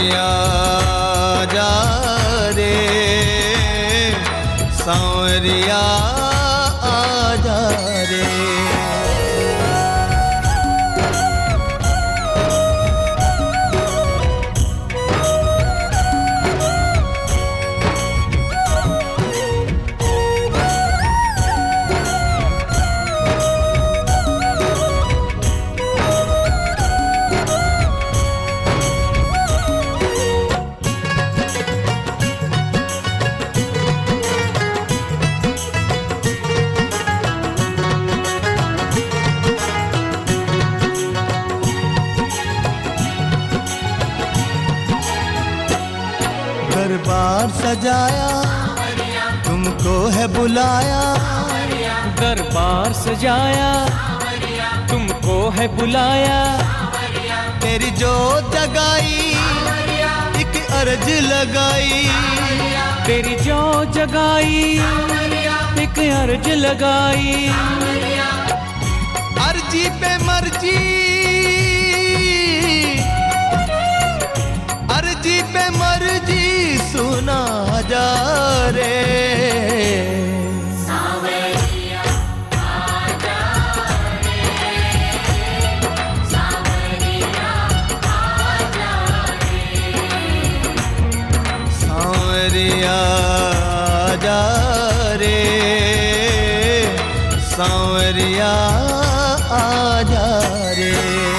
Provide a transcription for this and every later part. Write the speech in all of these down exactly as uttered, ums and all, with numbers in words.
सांवरिया आजा रे, सांवरिया आजा रे। दरबार सजाया तुमको है बुलाया, दरबार सजाया तुमको है बुलाया। तेरी जो जगाई एक अर्ज लगाई, तेरी जो जगाई एक अर्ज लगाई। अर्जी पे मर्जी, अर्जी पे मर्जी सुना जा रे। सांवरिया आजा रे, सांवरिया आजा रे। सांवरिया आजा रे, सांवरिया आजा रे।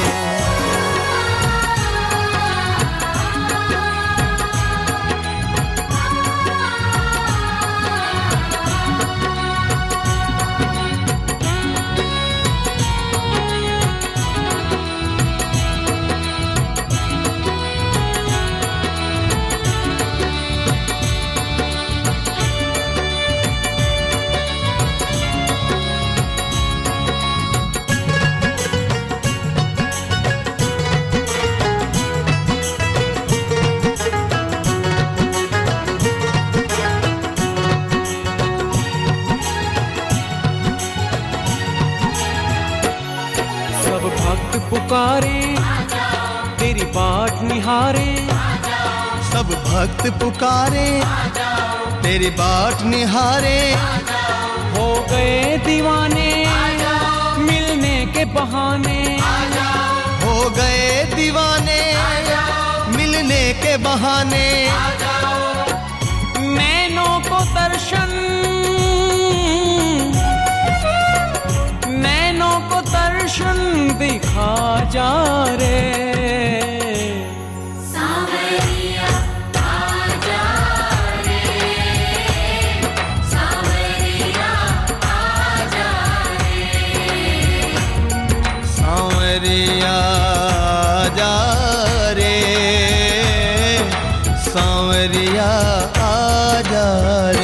सब भक्त पुकारे तेरी बाट निहारे, सब भक्त पुकारे तेरी बाट निहारे। हो गए दीवाने मिलने के बहाने, हो गए दीवाने मिलने के बहाने। नैनों को दर्शन, नैनों को दर्शन दिखा जा रे। सांवरिया आजा रे, सांवरिया आजा रे। सांवरिया आजा रे, सांवरिया आजा रे।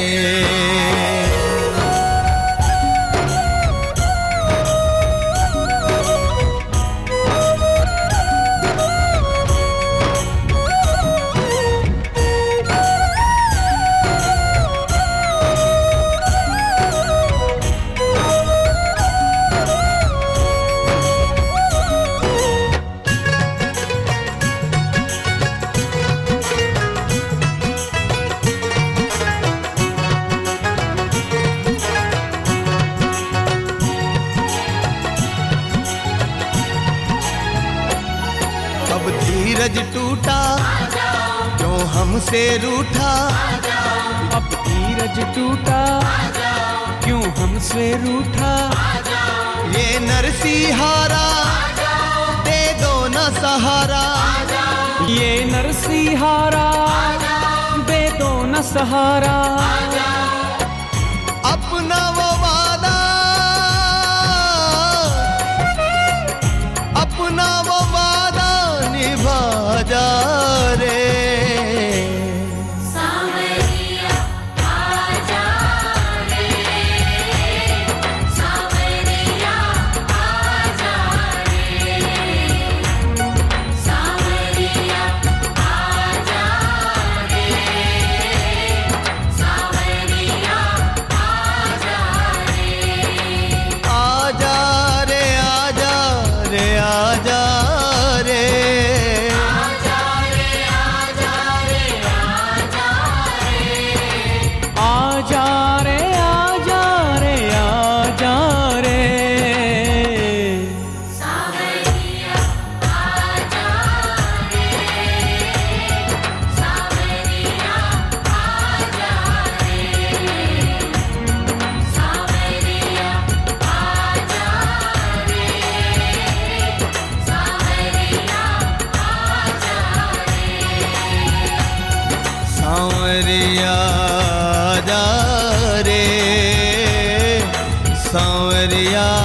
अब धीरज टूटा जो हमसे रूठा, अब धीरज टूटा क्यों हमसे रूठा। ये नरसिंहारा दे दो न सहारा, ये नरसिंहारा दे दो न सहारा। अपना वो वादा, अपना वो वादा निभा जा रे। सांवरिया आजा रे, सांवरिया आजा रे। सांवरिया आजा रे, सांवरिया सावरिया